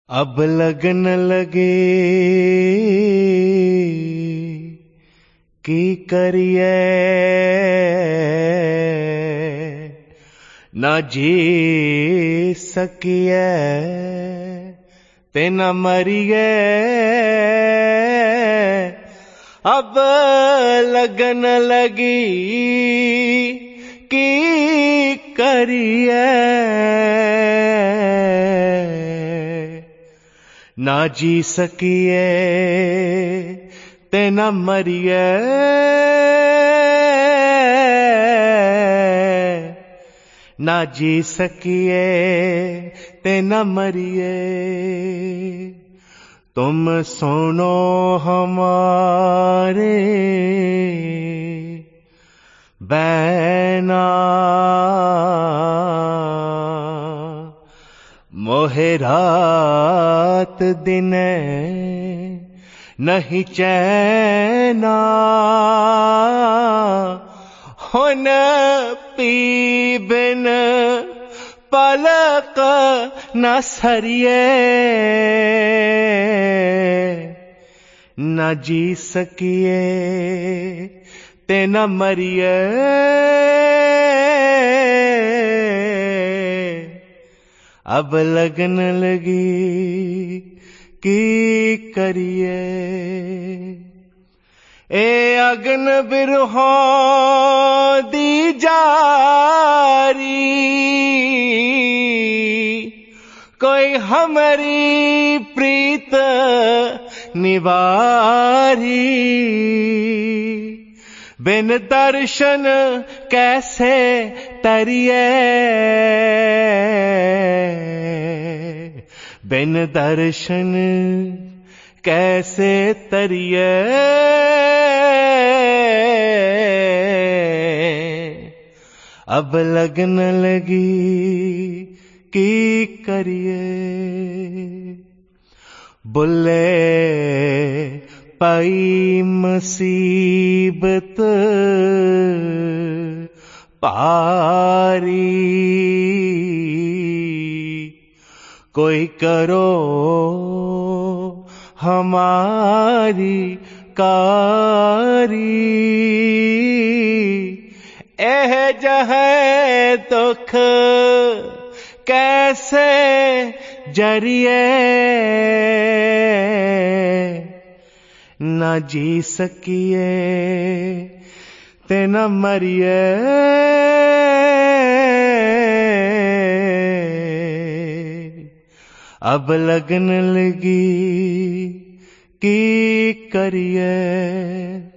अब लगन लगे की करिए ना जी सकिए ते न मरिए। अब लगन लगी की करिए ना जी सकिए ते न मरिए। ना जी सकिए ते न मरिए। तुम सुनो हमारे बैना मोहे रात दिन नहीं चैना। हुन पी बिन पलक न सरिए न जी सकिए ते न मरिए। अब लगन लगी की करिए ए अगन बिरहों दी जारी कोई हमारी प्रीत निवारी। बिन दर्शन कैसे तरिए बिन दर्शन कैसे तरिए। अब लगन लगी की करिए बुले पाई मुसीबत पारी कोई करो हमारी कारी। एह जहे दुख कैसे जरिए न जी सकिए ते न मरिए। अब लगन लगी की करिए।